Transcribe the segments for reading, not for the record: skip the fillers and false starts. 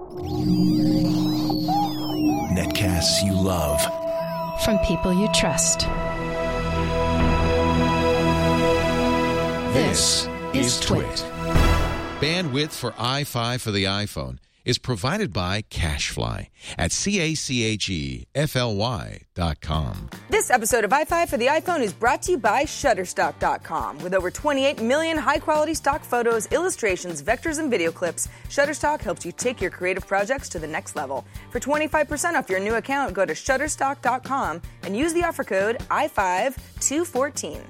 Netcasts you love. From people you trust. This is Twit. Bandwidth for i5 for the iPhone is provided by CacheFly at CacheFly.com. This episode of i5 for the iPhone is brought to you by Shutterstock.com. With over 28 million high-quality stock photos, illustrations, vectors, and video clips, Shutterstock helps you take your creative projects to the next level. For 25% off your new account, go to Shutterstock.com and use the offer code i5214.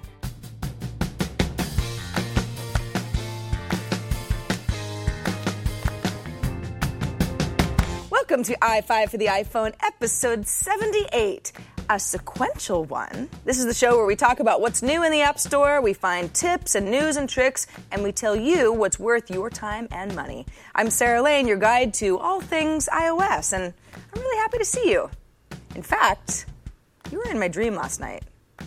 Welcome to i5 for the iPhone, episode 78, a sequential one. This is the show where we talk about what's new in the App Store, we find tips and news and tricks, and we tell you what's worth your time and money. I'm Sarah Lane, your guide to all things iOS, and I'm really happy to see you. In fact, you were in my dream last night.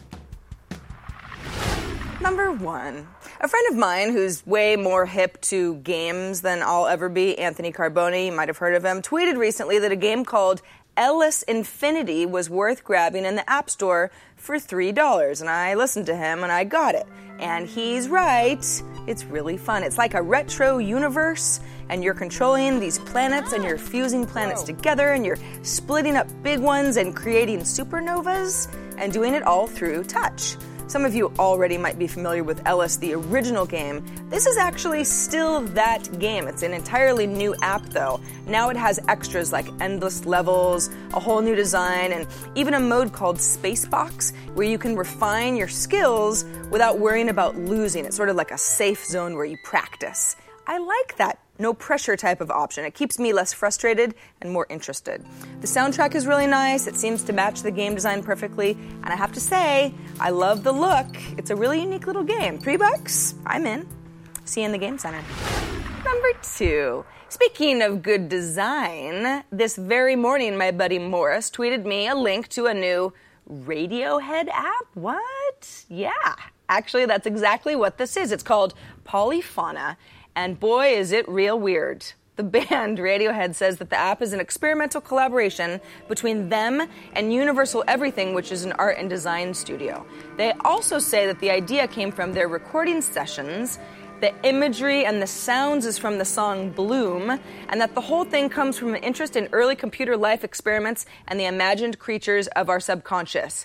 Number one. A friend of mine who's way more hip to games than I'll ever be, Anthony Carboni, you might have heard of him, tweeted recently that a game called Ellis Infinity was worth grabbing in the App Store for $3. And I listened to him and I got it. And he's right. It's really fun. It's like a retro universe, and you're controlling these planets and you're fusing planets together and you're splitting up big ones and creating supernovas and doing it all through touch. Some of you already might be familiar with Ellis, the original game. This is actually still that game. It's an entirely new app, though. Now it has extras like endless levels, a whole new design, and even a mode called Spacebox, where you can refine your skills without worrying about losing. It's sort of like a safe zone where you practice. I like that no pressure type of option. It keeps me less frustrated and more interested. The soundtrack is really nice. It seems to match the game design perfectly. And I have to say, I love the look. It's a really unique little game. $3? I'm in. See you in the Game Center. Number two. Speaking of good design, this very morning, my buddy Morris tweeted me a link to a new Radiohead app. What? Yeah. Actually, that's exactly what this is. It's called Polyphona. And boy, is it real weird. The band Radiohead says that the app is an experimental collaboration between them and Universal Everything, which is an art and design studio. They also say that the idea came from their recording sessions, the imagery and the sounds is from the song Bloom, and that the whole thing comes from an interest in early computer life experiments and the imagined creatures of our subconscious.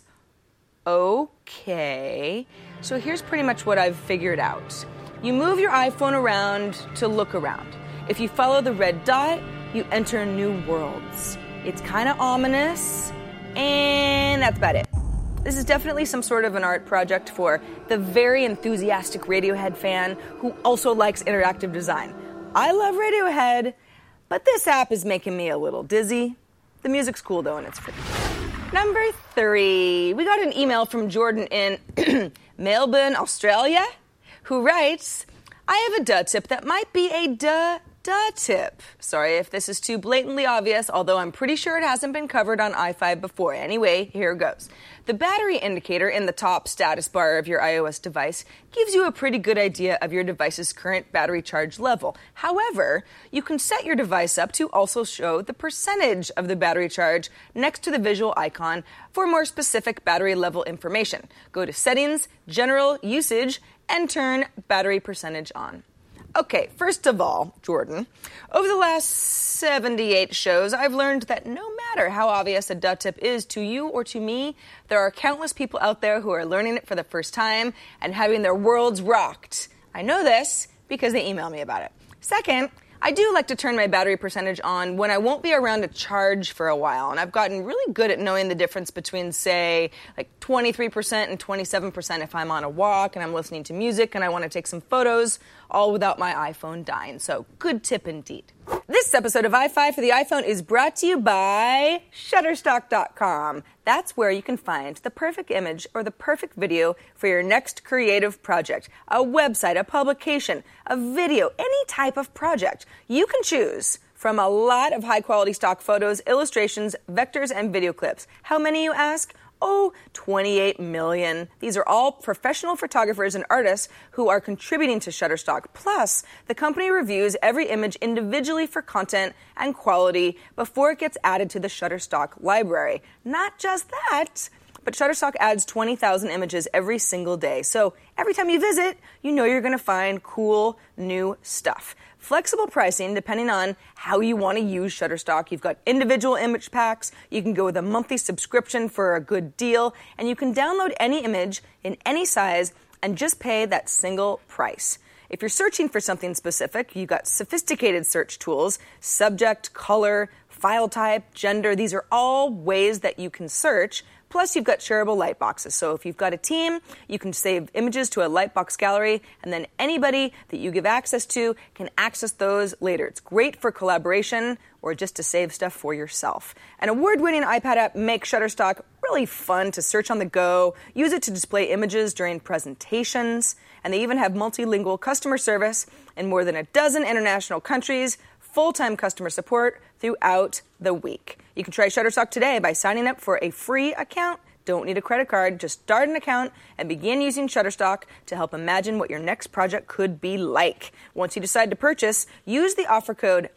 Okay, so here's pretty much what I've figured out. You move your iPhone around to look around. If you follow the red dot, you enter new worlds. It's kind of ominous, and that's about it. This is definitely some sort of an art project for the very enthusiastic Radiohead fan who also likes interactive design. I love Radiohead, but this app is making me a little dizzy. The music's cool, though, and it's free. Number three. We got an email from Jordan in Melbourne, Australia, who writes, I have a duh tip that might be a duh tip. Sorry if this is too blatantly obvious, although I'm pretty sure it hasn't been covered on i5 before. Anyway, here goes. The battery indicator in the top status bar of your iOS device gives you a pretty good idea of your device's current battery charge level. However, you can set your device up to also show the percentage of the battery charge next to the visual icon for more specific battery level information. Go to Settings, General, Usage, and turn battery percentage on. Okay, first of all, Jordan, over the last 78 shows, I've learned that no matter how obvious a duh tip is to you or to me, there are countless people out there who are learning it for the first time and having their worlds rocked. I know this because they email me about it. Second, I do like to turn my battery percentage on when I won't be around to charge for a while, and I've gotten really good at knowing the difference between, say, like 23% and 27% if I'm on a walk and I'm listening to music and I want to take some photos, all without my iPhone dying. So, good tip indeed. This episode of i5 for the iPhone is brought to you by Shutterstock.com. That's where you can find the perfect image or the perfect video for your next creative project. A website, a publication, a video, any type of project. You can choose from a lot of high-quality stock photos, illustrations, vectors, and video clips. How many, you ask? 28 million. These are all professional photographers and artists who are contributing to Shutterstock. Plus, the company reviews every image individually for content and quality before it gets added to the Shutterstock library. Not just that, but Shutterstock adds 20,000 images every single day. So every time you visit, you know you're going to find cool new stuff. Flexible pricing depending on how you want to use Shutterstock. You've got individual image packs. You can go with a monthly subscription for a good deal. And you can download any image in any size and just pay that single price. If you're searching for something specific, you've got sophisticated search tools, subject, color, file type, gender. These are all ways that you can search. Plus, you've got shareable Lightboxes. So if you've got a team, you can save images to a Lightbox gallery, and then anybody that you give access to can access those later. It's great for collaboration or just to save stuff for yourself. An award-winning iPad app makes Shutterstock really fun to search on the go, use it to display images during presentations, and they even have multilingual customer service in more than a dozen international countries, full-time customer support throughout the week. You can try Shutterstock today by signing up for a free account. Don't need a credit card. Just start an account and begin using Shutterstock to help imagine what your next project could be like. Once you decide to purchase, use the offer code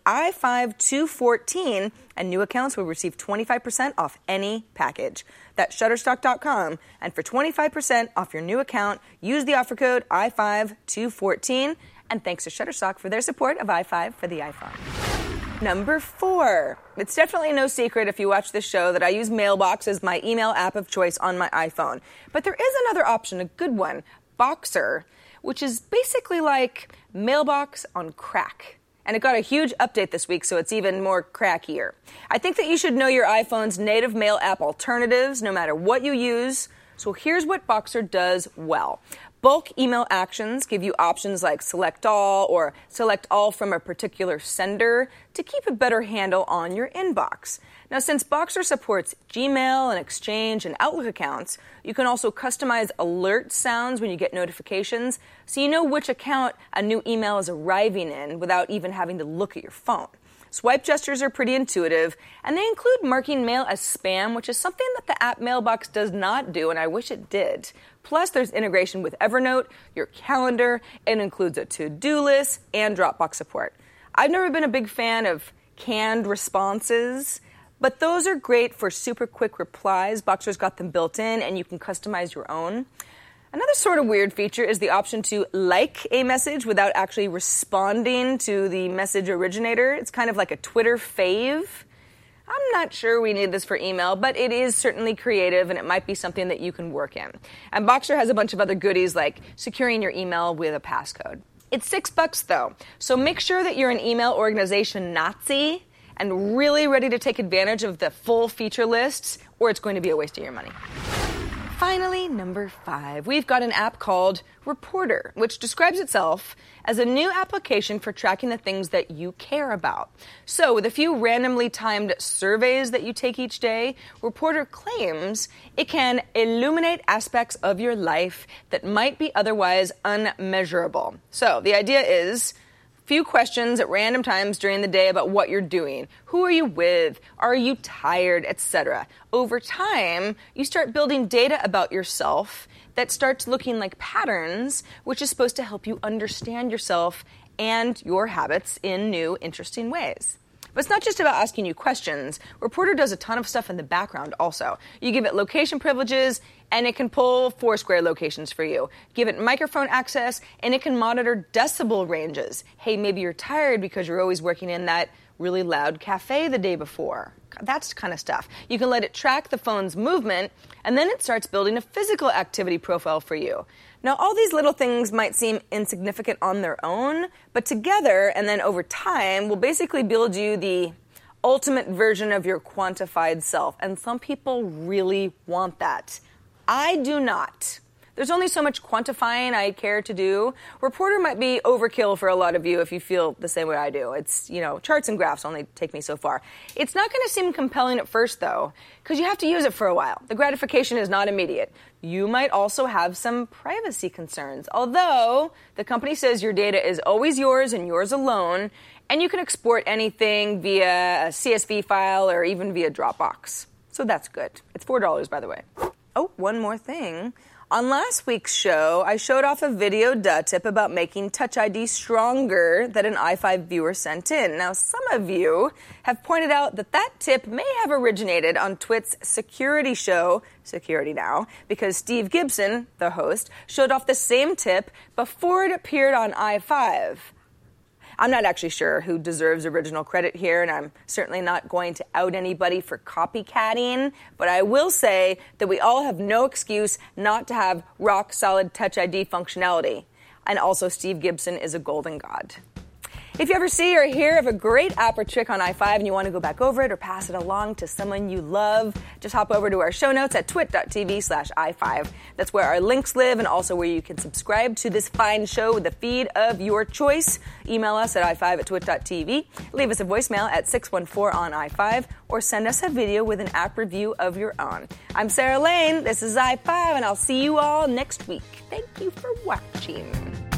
I5214 and new accounts will receive 25% off any package. That's Shutterstock.com. And for 25% off your new account, use the offer code I5214. And thanks to Shutterstock for their support of i5 for the iPhone. Number 4. It's definitely no secret if you watch this show that I use Mailbox as my email app of choice on my iPhone. But there is another option, a good one, Boxer, which is basically like Mailbox on crack. And it got a huge update this week, so it's even more crackier. I think that you should know your iPhone's native mail app alternatives no matter what you use. So here's what Boxer does well. Bulk email actions give you options like select all or select all from a particular sender to keep a better handle on your inbox. Now, since Boxer supports Gmail and Exchange and Outlook accounts, you can also customize alert sounds when you get notifications so you know which account a new email is arriving in without even having to look at your phone. Swipe gestures are pretty intuitive, and they include marking mail as spam, which is something that the app Mailbox does not do, and I wish it did. Plus, there's integration with Evernote, your calendar, it includes a to-do list, and Dropbox support. I've never been a big fan of canned responses, but those are great for super quick replies. Boxer's got them built in, and you can customize your own. Another sort of weird feature is the option to like a message without actually responding to the message originator. It's kind of like a Twitter fave. I'm not sure we need this for email, but it is certainly creative, and it might be something that you can work in. And Boxer has a bunch of other goodies like securing your email with a passcode. It's $6 though, so make sure that you're an email organization Nazi and really ready to take advantage of the full feature lists, or it's going to be a waste of your money. Finally, number 5, we've got an app called Reporter, which describes itself as a new application for tracking the things that you care about. So, with a few randomly timed surveys that you take each day, Reporter claims it can illuminate aspects of your life that might be otherwise unmeasurable. So, the idea is few questions at random times during the day about what you're doing. Who are you with? Are you tired? Etc. Over time, you start building data about yourself that starts looking like patterns, which is supposed to help you understand yourself and your habits in new, interesting ways. But it's not just about asking you questions. Reporter does a ton of stuff in the background also. You give it location privileges, and it can pull Foursquare locations for you. Give it microphone access, and it can monitor decibel ranges. Hey, maybe you're tired because you're always working in that really loud cafe the day before. That's kind of stuff. You can let it track the phone's movement, and then it starts building a physical activity profile for you. Now, all these little things might seem insignificant on their own, but together and then over time will basically build you the ultimate version of your quantified self. And some people really want that. I do not. There's only so much quantifying I care to do. Reporter might be overkill for a lot of you if you feel the same way I do. It's, charts and graphs only take me so far. It's not going to seem compelling at first, though, because you have to use it for a while. The gratification is not immediate. You might also have some privacy concerns, although the company says your data is always yours and yours alone, and you can export anything via a CSV file or even via Dropbox. So that's good. It's $4, by the way. Oh, one more thing. On last week's show, I showed off a video tip about making Touch ID stronger that an i5 viewer sent in. Now, some of you have pointed out that tip may have originated on Twit's security show, Security Now, because Steve Gibson, the host, showed off the same tip before it appeared on i5. I'm not actually sure who deserves original credit here, and I'm certainly not going to out anybody for copycatting, but I will say that we all have no excuse not to have rock-solid Touch ID functionality. And also, Steve Gibson is a golden god. If you ever see or hear of a great app or trick on i5 and you want to go back over it or pass it along to someone you love, just hop over to our show notes at twit.tv/i5. That's where our links live and also where you can subscribe to this fine show with a feed of your choice. Email us at i5@twit.tv, leave us a voicemail at 614 on i5, or send us a video with an app review of your own. I'm Sarah Lane, this is i5, and I'll see you all next week. Thank you for watching.